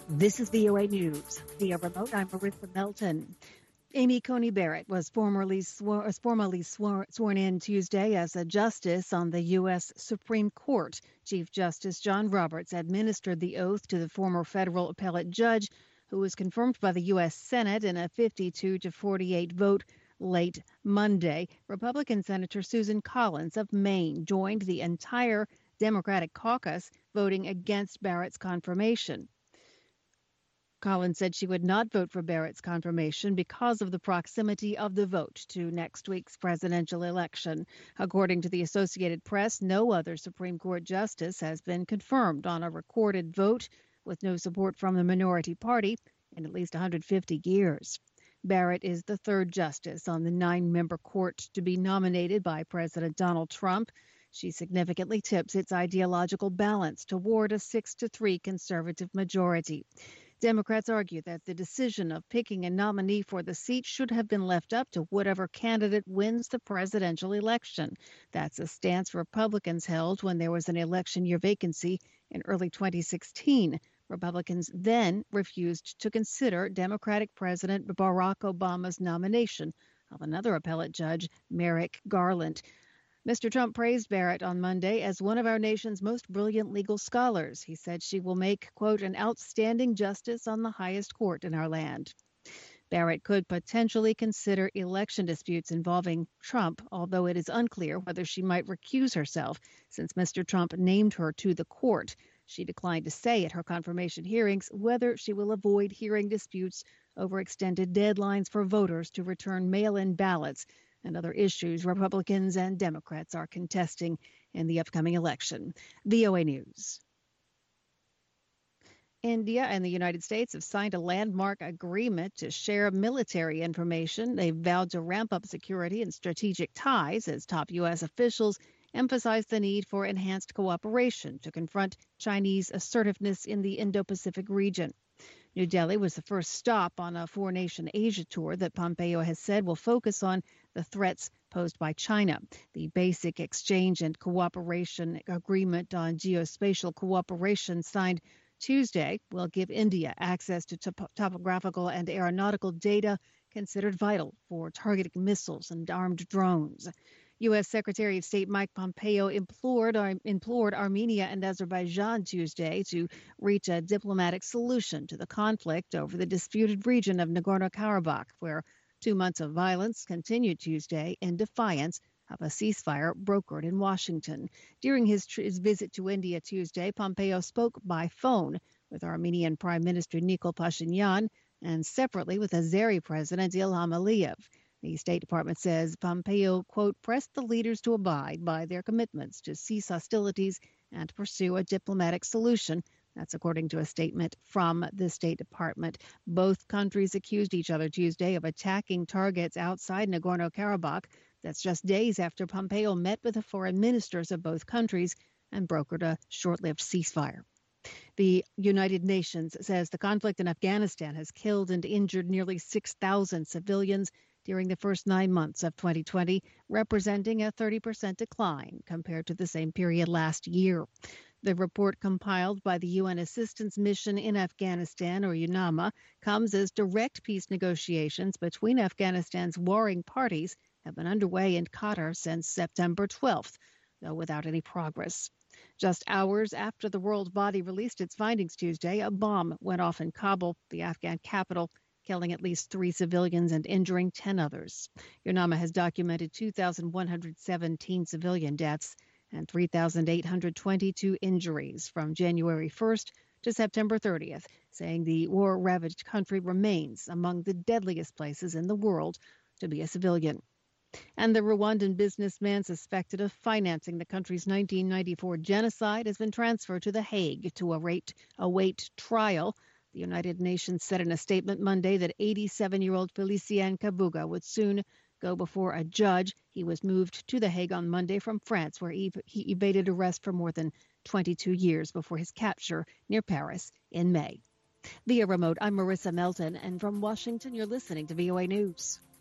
This is VOA News. Via remote, I'm Marissa Melton. Amy Coney Barrett was formally sworn in Tuesday as a justice on the U.S. Supreme Court. Chief Justice John Roberts administered the oath to the former federal appellate judge, who was confirmed by the U.S. Senate in a 52-48 vote late Monday. Republican Senator Susan Collins of Maine joined the entire Democratic caucus voting against Barrett's confirmation. Collins said she would not vote for Barrett's confirmation because of the proximity of the vote to next week's presidential election. According to the Associated Press, no other Supreme Court justice has been confirmed on a recorded vote with no support from the minority party in at least 150 years. Barrett is the third justice on the 9-member court to be nominated by President Donald Trump. She significantly tips its ideological balance toward a 6-3 conservative majority. Democrats argue that the decision of picking a nominee for the seat should have been left up to whatever candidate wins the presidential election. That's a stance Republicans held when there was an election year vacancy in early 2016. Republicans then refused to consider Democratic President Barack Obama's nomination of another appellate judge, Merrick Garland. Mr. Trump praised Barrett on Monday as one of our nation's most brilliant legal scholars. He said she will make, quote, an outstanding justice on the highest court in our land. Barrett could potentially consider election disputes involving Trump, although it is unclear whether she might recuse herself since Mr. Trump named her to the court. She declined to say at her confirmation hearings whether she will avoid hearing disputes over extended deadlines for voters to return mail-in ballots and other issues Republicans and Democrats are contesting in the upcoming election. VOA News. India and the United States have signed a landmark agreement to share military information. They've vowed to ramp up security and strategic ties as top U.S. officials emphasize the need for enhanced cooperation to confront Chinese assertiveness in the Indo-Pacific region. New Delhi was the first stop on a four-nation Asia tour that Pompeo has said will focus on the threats posed by China. The Basic Exchange and Cooperation Agreement on Geospatial Cooperation signed Tuesday will give India access to topographical and aeronautical data considered vital for targeting missiles and armed drones. U.S. Secretary of State Mike Pompeo implored Armenia and Azerbaijan Tuesday to reach a diplomatic solution to the conflict over the disputed region of Nagorno-Karabakh, where 2 months of violence continued Tuesday in defiance of a ceasefire brokered in Washington. During his visit to India Tuesday, Pompeo spoke by phone with Armenian Prime Minister Nikol Pashinyan and separately with Azeri President Ilham Aliyev. The State Department says Pompeo, quote, pressed the leaders to abide by their commitments to cease hostilities and pursue a diplomatic solution. That's according to a statement from the State Department. Both countries accused each other Tuesday of attacking targets outside Nagorno-Karabakh. That's just days after Pompeo met with the foreign ministers of both countries and brokered a short-lived ceasefire. The United Nations says the conflict in Afghanistan has killed and injured nearly 6,000 civilians during the first 9 months of 2020, representing a 30% decline compared to the same period last year. The report compiled by the UN Assistance Mission in Afghanistan, or UNAMA, comes as direct peace negotiations between Afghanistan's warring parties have been underway in Qatar since September 12th, though without any progress. Just hours after the world body released its findings Tuesday, a bomb went off in Kabul, the Afghan capital, killing at least 3 civilians and injuring 10 others. UNAMA has documented 2,117 civilian deaths and 3,822 injuries from January 1st to September 30th, saying the war-ravaged country remains among the deadliest places in the world to be a civilian. And the Rwandan businessman suspected of financing the country's 1994 genocide has been transferred to The Hague to await trial. The United Nations said in a statement Monday that 87-year-old Felicien Kabuga would soon go before a judge. He was moved to The Hague on Monday from France, where he evaded arrest for more than 22 years before his capture near Paris in May. Via remote, I'm Marissa Melton, and from Washington, you're listening to VOA News.